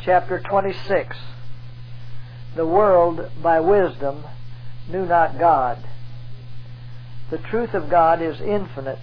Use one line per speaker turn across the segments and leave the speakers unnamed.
chapter 26. The world by wisdom knew not God. The truth of God is infinite,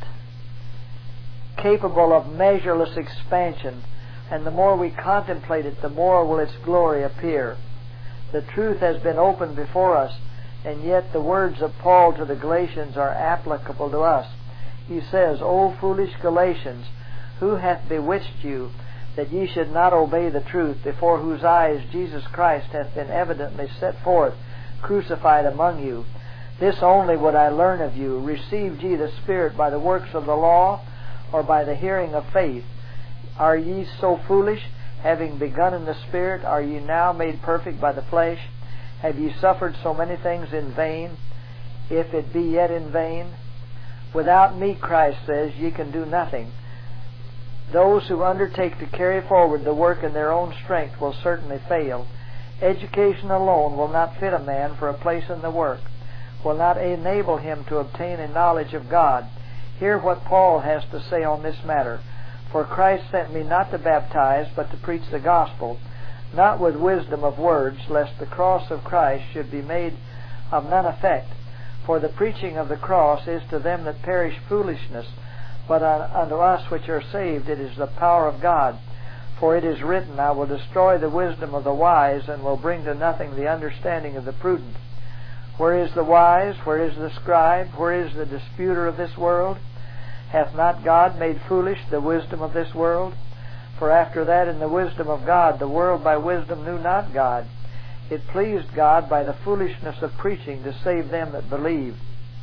capable of measureless expansion, and the more we contemplate it, the more will its glory appear. The truth has been opened before us, and yet the words of Paul to the Galatians are applicable to us. He says, O foolish Galatians, who hath bewitched you, that ye should not obey the truth, before whose eyes Jesus Christ hath been evidently set forth, crucified among you? This only would I learn of you. Received ye the Spirit by the works of the law, or by the hearing of faith? Are ye so foolish? Having begun in the Spirit, are ye now made perfect by the flesh? Have ye suffered so many things in vain, if it be yet in vain? Without me, Christ says, ye can do nothing. Those who undertake to carry forward the work in their own strength will certainly fail. Education alone will not fit a man for a place in the work, will not enable him to obtain a knowledge of God. Hear what Paul has to say on this matter. For Christ sent me not to baptize, but to preach the gospel, not with wisdom of words, lest the cross of Christ should be made of none effect. For the preaching of the cross is to them that perish foolishness, but unto us which are saved it is the power of God. For it is written, I will destroy the wisdom of the wise, and will bring to nothing the understanding of the prudent. Where is the wise? Where is the scribe? Where is the disputer of this world? Hath not God made foolish the wisdom of this world? For after that in the wisdom of God the world by wisdom knew not God. It pleased God by the foolishness of preaching to save them that believe.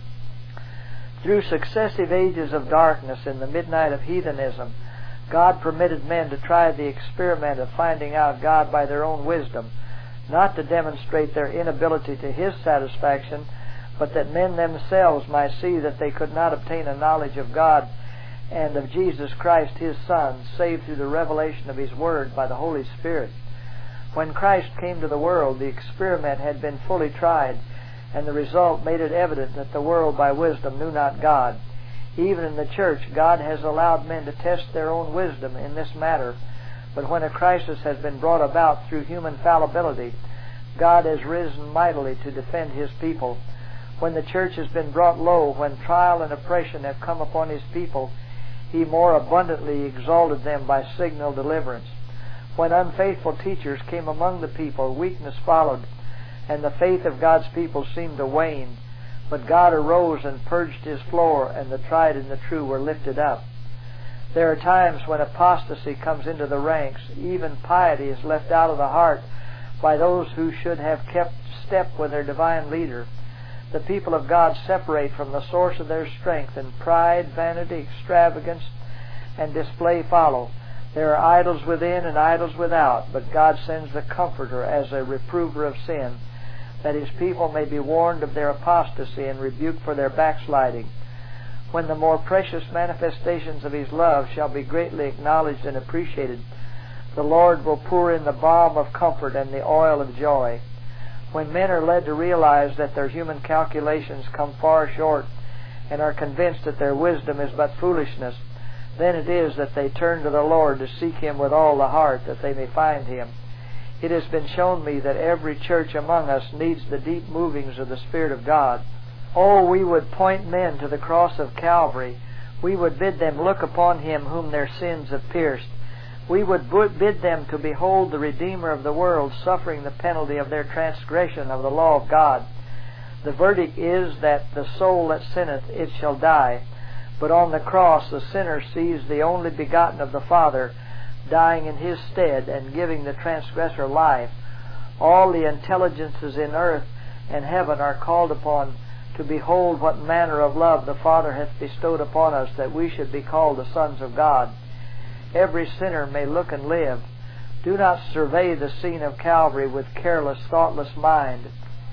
Through successive ages of darkness in the midnight of heathenism, God permitted men to try the experiment of finding out God by their own wisdom, not to demonstrate their inability to His satisfaction, but that men themselves might see that they could not obtain a knowledge of God and of Jesus Christ His Son, save through the revelation of His Word by the Holy Spirit. When Christ came to the world, the experiment had been fully tried, and the result made it evident that the world by wisdom knew not God. Even in the church, God has allowed men to test their own wisdom in this matter, but when a crisis has been brought about through human fallibility, God has risen mightily to defend His people. When the church has been brought low, when trial and oppression have come upon His people, He more abundantly exalted them by signal deliverance. When unfaithful teachers came among the people, weakness followed, and the faith of God's people seemed to wane. But God arose and purged His floor, and the tried and the true were lifted up. There are times when apostasy comes into the ranks. Even piety is left out of the heart by those who should have kept step with their divine leader. The people of God separate from the source of their strength, and pride, vanity, extravagance, and display follow. There are idols within and idols without, but God sends the Comforter as a reprover of sin, that His people may be warned of their apostasy and rebuked for their backsliding. When the more precious manifestations of His love shall be greatly acknowledged and appreciated, the Lord will pour in the balm of comfort and the oil of joy. When men are led to realize that their human calculations come far short, and are convinced that their wisdom is but foolishness, then it is that they turn to the Lord to seek Him with all the heart, that they may find Him. It has been shown me that every church among us needs the deep movings of the Spirit of God. Oh, we would point men to the cross of Calvary. We would bid them look upon Him whom their sins have pierced. We would bid them to behold the Redeemer of the world suffering the penalty of their transgression of the law of God. The verdict is that the soul that sinneth, it shall die. But on the cross the sinner sees the only begotten of the Father dying in his stead and giving the transgressor life. All the intelligences in earth and heaven are called upon to behold what manner of love the Father hath bestowed upon us, that we should be called the sons of God. Every sinner may look and live. Do not survey the scene of Calvary with careless, thoughtless mind.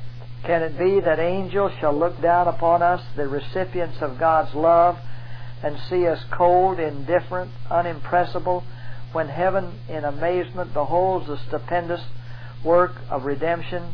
Can it be that angels shall look down upon us, the recipients of God's love, and see us cold, indifferent, unimpressible, when heaven in amazement beholds the stupendous work of redemption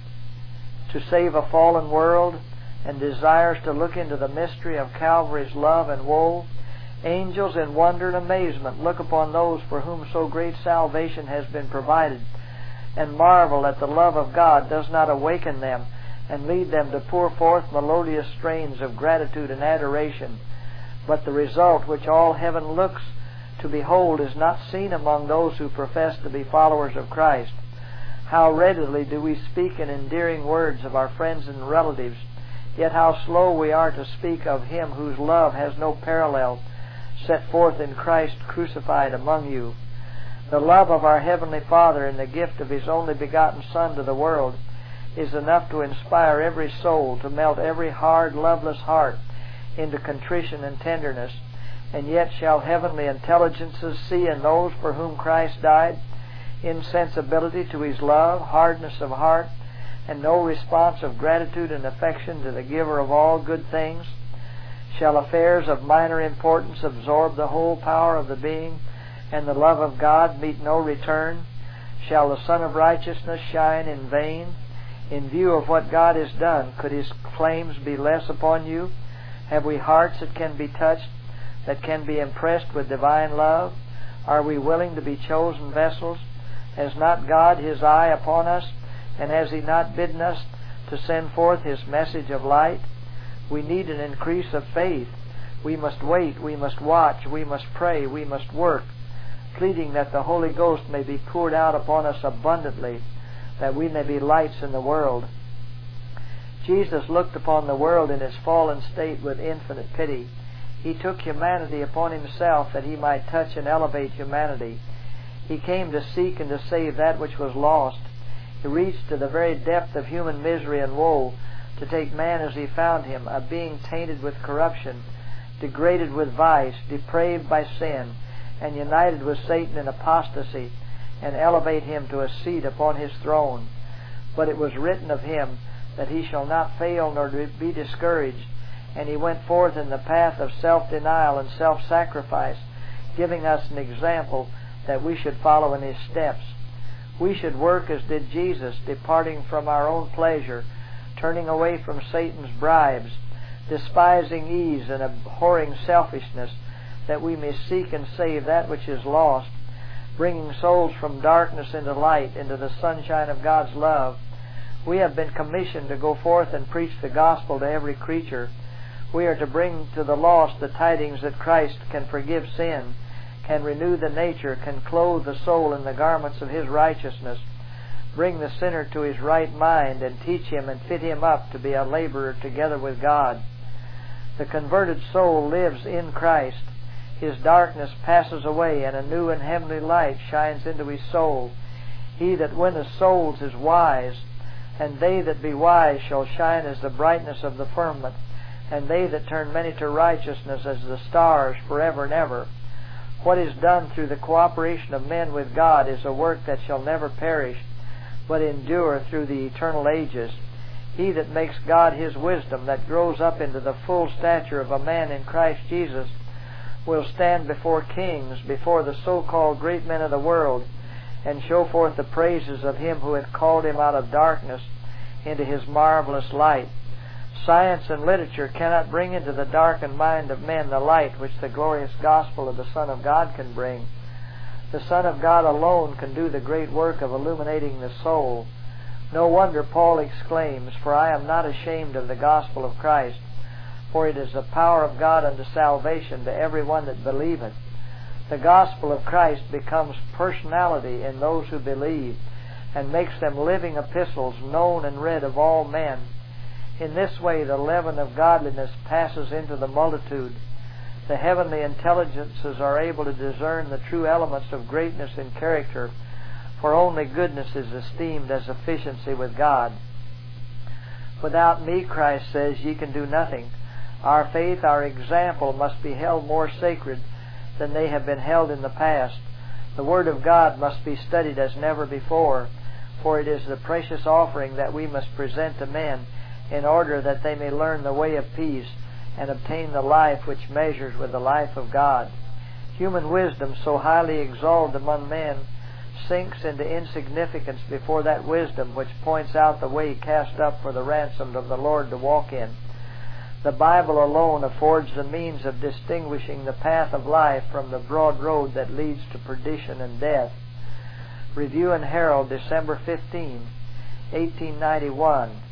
to save a fallen world, and desires to look into the mystery of Calvary's love and woe? Angels in wonder and amazement look upon those for whom so great salvation has been provided, and marvel that the love of God does not awaken them and lead them to pour forth melodious strains of gratitude and adoration. But the result which all heaven looks to behold is not seen among those who profess to be followers of Christ. How readily do we speak in endearing words of our friends and relatives, yet how slow we are to speak of Him whose love has no parallel, set forth in Christ crucified among you. The love of our Heavenly Father and the gift of His only begotten Son to the world is enough to inspire every soul, to melt every hard, loveless heart into contrition and tenderness. And yet shall heavenly intelligences see in those for whom Christ died insensibility to His love, hardness of heart, and no response of gratitude and affection to the giver of all good things? Shall affairs of minor importance absorb the whole power of the being, and the love of God meet no return? Shall the Son of Righteousness shine in vain? In view of what God has done, could His claims be less upon you? Have we hearts that can be touched, that can be impressed with divine love? Are we willing to be chosen vessels? Has not God His eye upon us, and has He not bidden us to send forth His message of light? We need an increase of faith. We must wait, we must watch, we must pray, we must work, pleading that the Holy Ghost may be poured out upon us abundantly, that we may be lights in the world. Jesus looked upon the world in its fallen state with infinite pity. He took humanity upon Himself that He might touch and elevate humanity. He came to seek and to save that which was lost. He reached to the very depth of human misery and woe to take man as He found him, a being tainted with corruption, degraded with vice, depraved by sin, and united with Satan in apostasy, and elevate him to a seat upon His throne. But it was written of Him that He shall not fail nor be discouraged, and He went forth in the path of self-denial and self-sacrifice, giving us an example that we should follow in His steps. We should work as did Jesus, departing from our own pleasure, turning away from Satan's bribes, despising ease and abhorring selfishness, that we may seek and save that which is lost, bringing souls from darkness into light, into the sunshine of God's love. We have been commissioned to go forth and preach the gospel to every creature. We are to bring to the lost the tidings that Christ can forgive sin, can renew the nature, can clothe the soul in the garments of His righteousness, bring the sinner to his right mind, and teach him and fit him up to be a laborer together with God. The converted soul lives in Christ. His darkness passes away, and a new and heavenly light shines into his soul. He that winneth souls is wise, and they that be wise shall shine as the brightness of the firmament, and they that turn many to righteousness as the stars forever and ever. What is done through the cooperation of men with God is a work that shall never perish, but endure through the eternal ages. He that makes God His wisdom, that grows up into the full stature of a man in Christ Jesus, will stand before kings, before the so-called great men of the world, and show forth the praises of Him who hath called him out of darkness into His marvelous light. Science and literature cannot bring into the darkened mind of men the light which the glorious gospel of the Son of God can bring. The Son of God alone can do the great work of illuminating the soul. No wonder Paul exclaims, "For I am not ashamed of the gospel of Christ, for it is the power of God unto salvation to every one that believeth." The gospel of Christ becomes personality in those who believe, and makes them living epistles known and read of all men. In this way the leaven of godliness passes into the multitude. The heavenly intelligences are able to discern the true elements of greatness in character, for only goodness is esteemed as efficiency with God. "Without me," Christ says, "ye can do nothing." Our faith, our example, must be held more sacred than they have been held in the past. The Word of God must be studied as never before, for it is the precious offering that we must present to men in order that they may learn the way of peace and obtain the life which measures with the life of God. Human wisdom, so highly exalted among men, sinks into insignificance before that wisdom which points out the way cast up for the ransomed of the Lord to walk in. The Bible alone affords the means of distinguishing the path of life from the broad road that leads to perdition and death. Review and Herald, December 15, 1891.